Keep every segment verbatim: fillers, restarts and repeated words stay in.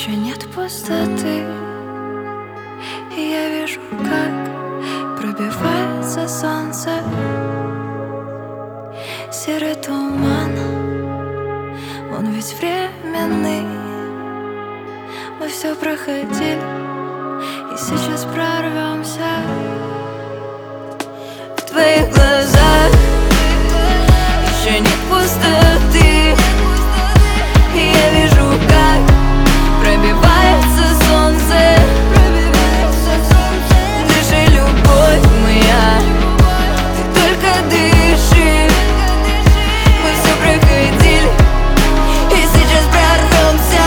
Еще нет пустоты, и я вижу, как пробивается солнце. Серый туман, он ведь временный. Мы все проходили, и сейчас прорвемся. В твоих глазах еще нет пустоты, и я вижу, как пробивается солнце. Дыши, любовь моя, ты только дыши. Мы все проходили, и сейчас прорвемся.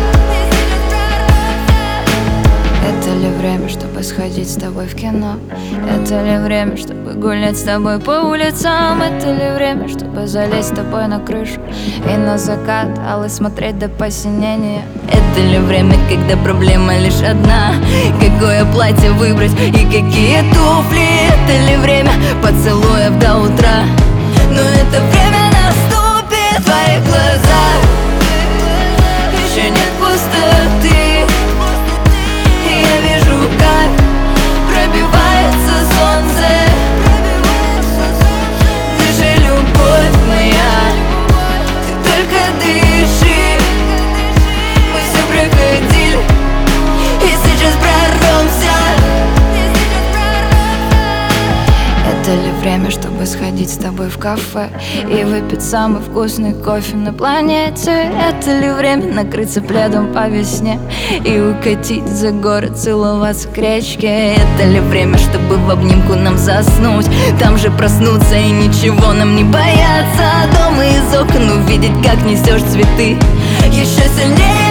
Это ли время, чтобы сходить с тобой в кино? Это ли время, чтобы гулять с тобой по улицам? Это ли время, чтобы залезть с тобой на крышу и на закат алый смотреть до посинения? Это ли время, когда проблема лишь одна? Какое платье выбрать и какие туфли? Это ли время поцелуев до утра? Но это время наступит. В твоих глазах еще нет пустоты, и я вижу, как пробивается солнце. Дыши, любовь моя, ты только дыши. Мы все проходили, и сейчас прорвемся. Это ли время, чтобы сходить с тобой в кафе и выпить самый вкусный кофе на планете? Это ли время накрыться пледом по весне и укатить за город, целоваться к речке? Это ли время, чтобы в обнимку нам заснуть, там же проснуться и ничего нам не бояться? Дома из окон увидеть, как несешь цветы еще сильнее.